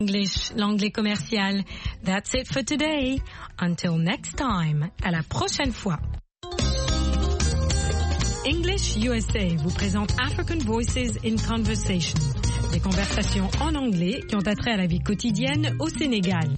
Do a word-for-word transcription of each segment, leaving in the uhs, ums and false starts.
English, l'anglais commercial. That's it for today. Until next time. À la prochaine fois. English U S A vous présente African Voices in Conversation. Des conversations en anglais qui ont attrait à la vie quotidienne au Sénégal.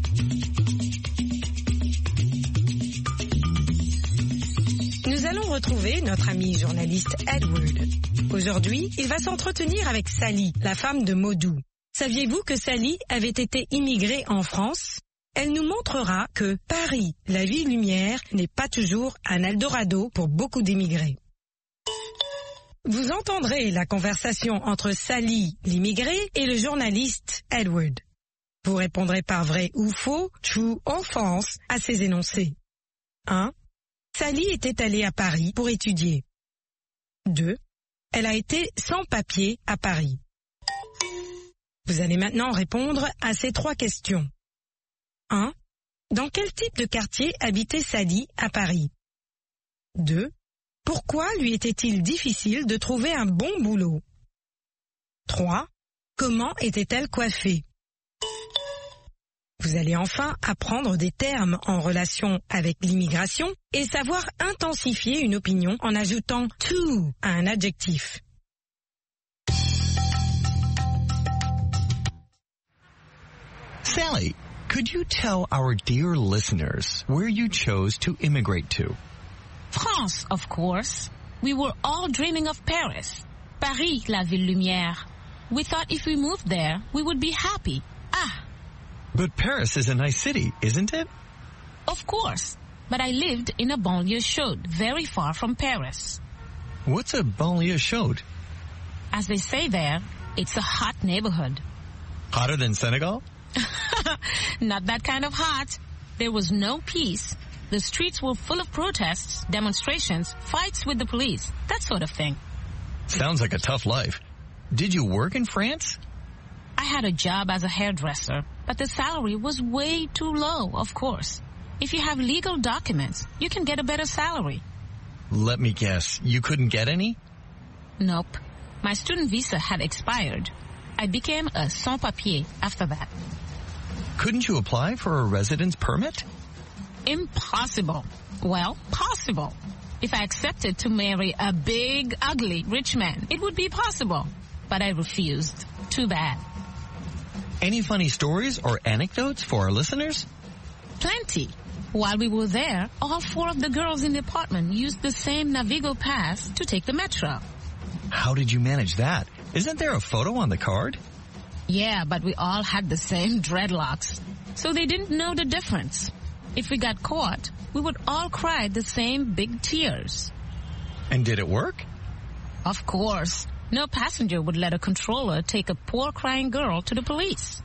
Nous allons retrouver notre ami journaliste Edward. Aujourd'hui, il va s'entretenir avec Sally, la femme de Modou. Saviez-vous que Sally avait été immigrée en France? Elle nous montrera que Paris, la ville lumière, n'est pas toujours un Eldorado pour beaucoup d'immigrés. Vous entendrez la conversation entre Sally, l'immigrée, et le journaliste Edward. Vous répondrez par vrai ou faux, true or false, à ces énoncés. un. Sally était allée à Paris pour étudier. deux. Elle a été sans papier à Paris. Vous allez maintenant répondre à ces trois questions. un. Dans quel type de quartier habitait Sally à Paris? deux. Pourquoi lui était-il difficile de trouver un bon boulot? trois. Comment était-elle coiffée? Vous allez enfin apprendre des termes en relation avec l'immigration et savoir intensifier une opinion en ajoutant to à un adjectif. Sally, could you tell our dear listeners where you chose to immigrate to? France, of course. We were all dreaming of Paris. Paris, la ville lumière. We thought if we moved there, we would be happy. Ah! But Paris is a nice city, isn't it? Of course. But I lived in a banlieue chaude, very far from Paris. What's a banlieue chaude? As they say there, it's a hot neighborhood. Hotter than Senegal? Not that kind of hot. There was no peace. The streets were full of protests, demonstrations, fights with the police, that sort of thing. Sounds like a tough life. Did you work in France? I had a job as a hairdresser, but the salary was way too low, of course. If you have legal documents, you can get a better salary. Let me guess, you couldn't get any? Nope. My student visa had expired. I became a sans-papier after that. Couldn't you apply for a residence permit? Impossible. Well, possible. If I accepted to marry a big, ugly, rich man, it would be possible. But I refused. Too bad. Any funny stories or anecdotes for our listeners? Plenty. While we were there, all four of the girls in the apartment used the same Navigo pass to take the metro. How did you manage that? Isn't there a photo on the card? Yeah, but we all had the same dreadlocks. So they didn't know the difference. If we got caught, we would all cry the same big tears. And did it work? Of course. No passenger would let a controller take a poor crying girl to the police.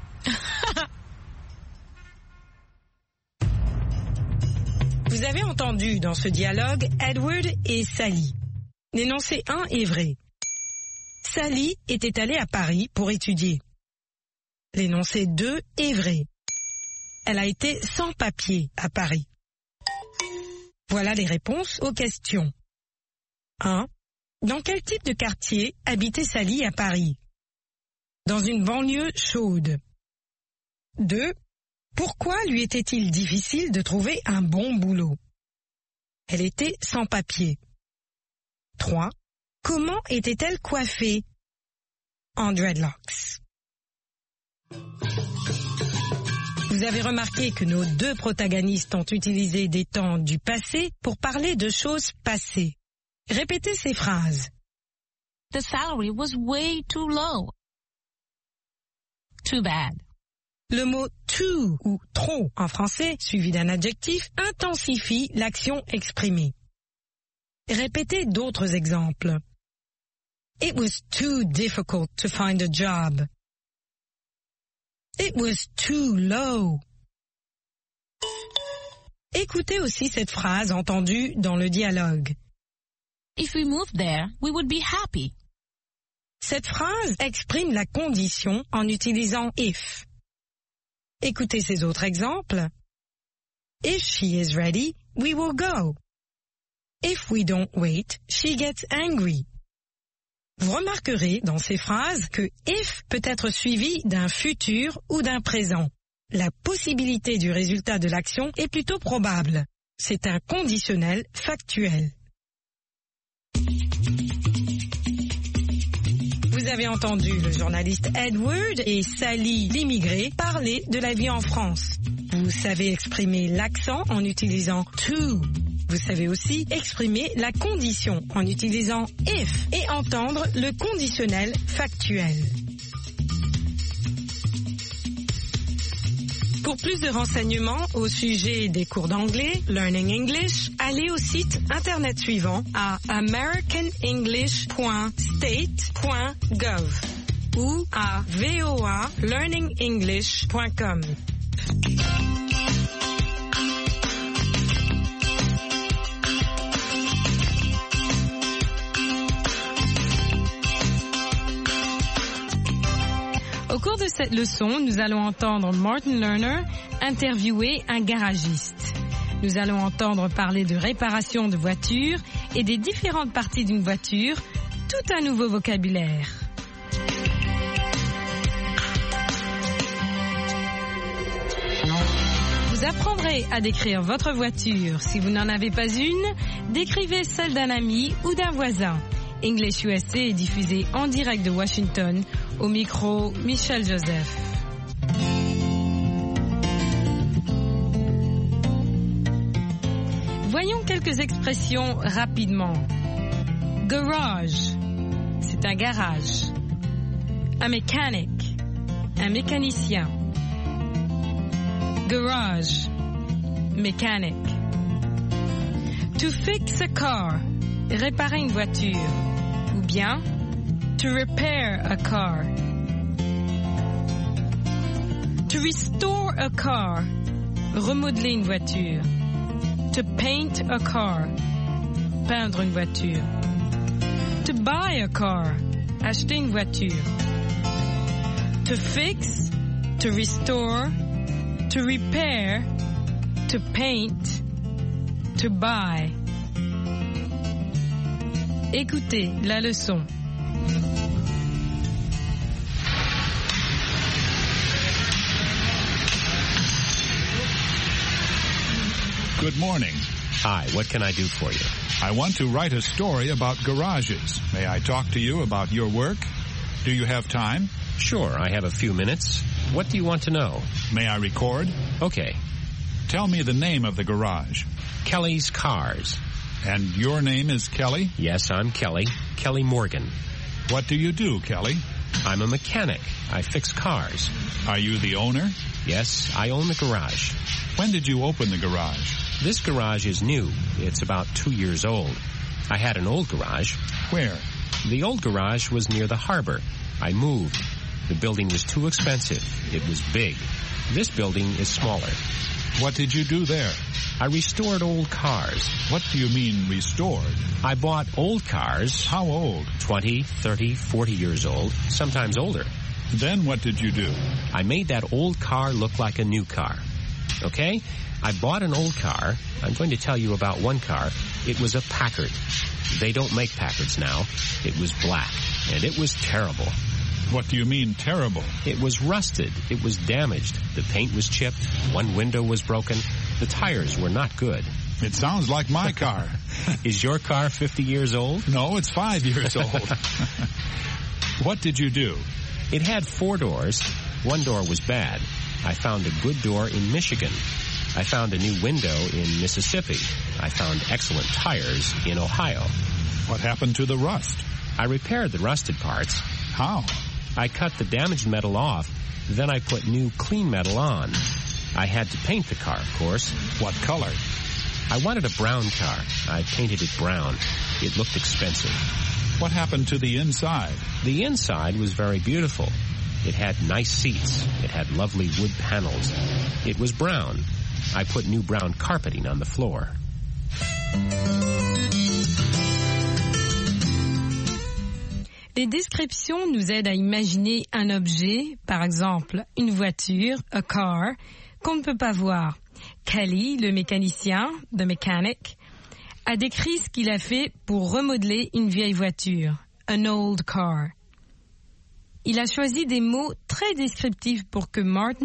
Vous avez entendu dans ce dialogue Edward et Sally. L'énoncé un est vrai. Sally était allée à Paris pour étudier. L'énoncé deux est vrai. Elle a été sans papier à Paris. Voilà les réponses aux questions. un. Dans quel type de quartier habitait Sally à Paris? Dans une banlieue chaude. deux. Pourquoi lui était-il difficile de trouver un bon boulot? Elle était sans papier. trois. Comment était-elle coiffée? En dreadlocks. Vous avez remarqué que nos deux protagonistes ont utilisé des temps du passé pour parler de choses passées. Répétez ces phrases. The salary was way too low. Too bad. Le mot too ou trop en français, suivi d'un adjectif, intensifie l'action exprimée. Répétez d'autres exemples. It was too difficult to find a job. It was too low. Écoutez aussi cette phrase entendue dans le dialogue. If we moved there, we would be happy. Cette phrase exprime la condition en utilisant if. Écoutez ces autres exemples. If she is ready, we will go. If we don't wait, she gets angry. Vous remarquerez dans ces phrases que if peut être suivi d'un futur ou d'un présent. La possibilité du résultat de l'action est plutôt probable. C'est un conditionnel factuel. Vous avez entendu le journaliste Edward et Sally l'immigré parler de la vie en France. Vous savez exprimer l'accent en utilisant to. Vous savez aussi exprimer la condition en utilisant if et entendre le conditionnel factuel. Pour plus de renseignements au sujet des cours d'anglais, Learning English, allez au site internet suivant à american english point state point gov ou à voa learning english point com. Au cours de cette leçon, nous allons entendre Martin Lerner interviewer un garagiste. Nous allons entendre parler de réparation de voitures et des différentes parties d'une voiture, tout un nouveau vocabulaire. Vous apprendrez à décrire votre voiture. Si vous n'en avez pas une, décrivez celle d'un ami ou d'un voisin. English U S A est diffusé en direct de Washington. Au micro, Michel Joseph. Voyons quelques expressions rapidement. Garage, c'est un garage. Un mécanique, un mécanicien. Garage, mécanique. To fix a car, réparer une voiture. Ou bien to repair a car. To restore a car, remodeler une voiture. To paint a car, peindre une voiture. To buy a car, acheter une voiture. To fix, to restore, to repair, to paint, to buy. Écoutez la leçon. Good morning. Hi, what can I do for you? I want to write a story about garages. May I talk to you about your work? Do you have time? Sure, I have a few minutes. What do you want to know? May I record? Okay. Tell me the name of the garage. Kelly's Cars. And your name is Kelly? Yes, I'm Kelly. Kelly Morgan. What do you do, Kelly? I'm a mechanic. I fix cars. Are you the owner? Yes, I own the garage. When did you open the garage? This garage is new. It's about two years old. I had an old garage. Where? The old garage was near the harbor. I moved. The building was too expensive. It was big. This building is smaller. What did you do there? I restored old cars. What do you mean, restored? I bought old cars. How old? twenty, thirty, forty years old, sometimes older. Then what did you do? I made that old car look like a new car. Okay? I bought an old car. I'm going to tell you about one car. It was a Packard. They don't make Packards now. It was black, and it was terrible. What do you mean, terrible? It was rusted. It was damaged. The paint was chipped. One window was broken. The tires were not good. It sounds like my car. Is your car fifty years old? No, it's five years old. What did you do? It had four doors. One door was bad. I found a good door in Michigan. I found a new window in Mississippi. I found excellent tires in Ohio. What happened to the rust? I repaired the rusted parts. How? I cut the damaged metal off. Then I put new clean metal on. I had to paint the car, of course. What color? I wanted a brown car. I painted it brown. It looked expensive. What happened to the inside? The inside was very beautiful. It had nice seats. It had lovely wood panels. It was brown. I put new brown carpeting on the floor. Les descriptions nous aident à imaginer un objet, par exemple une voiture, a car, qu'on ne peut pas voir. Kelly, le mécanicien, the mechanic, a décrit ce qu'il a fait pour remodeler une vieille voiture. an old car. Il a choisi des mots très descriptifs pour que Martin